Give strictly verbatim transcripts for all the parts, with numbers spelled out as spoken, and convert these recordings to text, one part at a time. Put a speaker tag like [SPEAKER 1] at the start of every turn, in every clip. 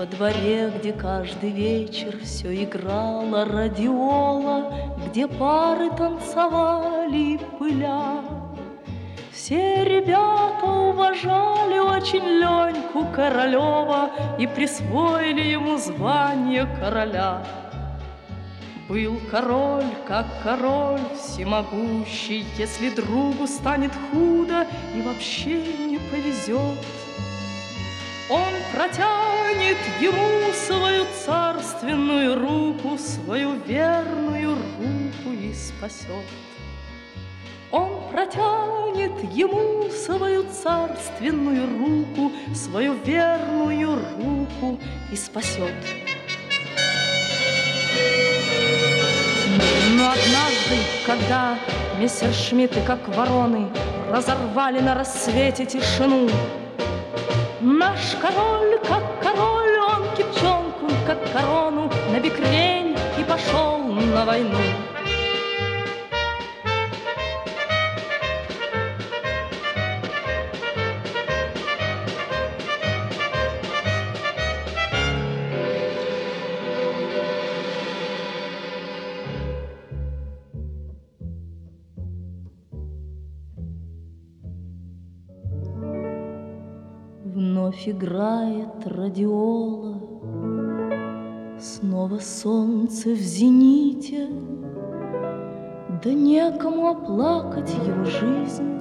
[SPEAKER 1] Во дворе, где каждый вечер все играла радиола, где пары танцевали пыля, все ребята уважали очень Леньку Королева и присвоили ему звание короля. Был король, как король, всемогущий, если другу станет худо и вообще не повезет, он протянет ему свою царственную руку, свою верную руку и спасет. Он протянет ему свою царственную руку, свою верную руку и спасет. Но однажды, когда мессершмитты, как вороны, разорвали на рассвете тишину, наш король, как король, он кипчонку, как корону, на бекрень и пошел на войну. Вновь играет радиола, снова солнце в зените, да некому оплакать его жизнь,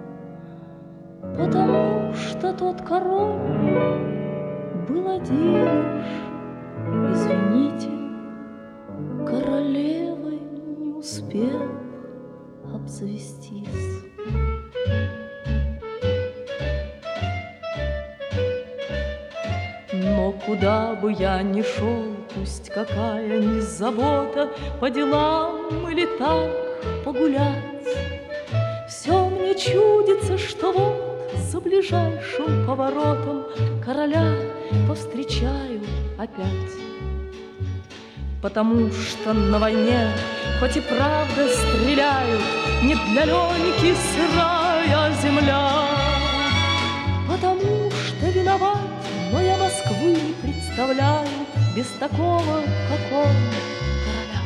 [SPEAKER 1] потому что тот король был один уж, извините, королевой не успел обзавестись. Но куда бы я ни шел, пусть какая ни забота, по делам или так погулять, все мне чудится, что вот за ближайшим поворотом короля повстречаю опять. Потому что на войне, хоть и правда стреляют, не для Леньки сырая земля. Потому что виноват, но я Москвы не представляю без такого, как он, короля.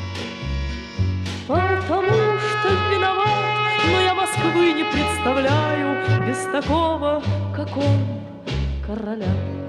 [SPEAKER 1] Потому что виноват, но я Москвы не представляю без такого, как он, короля.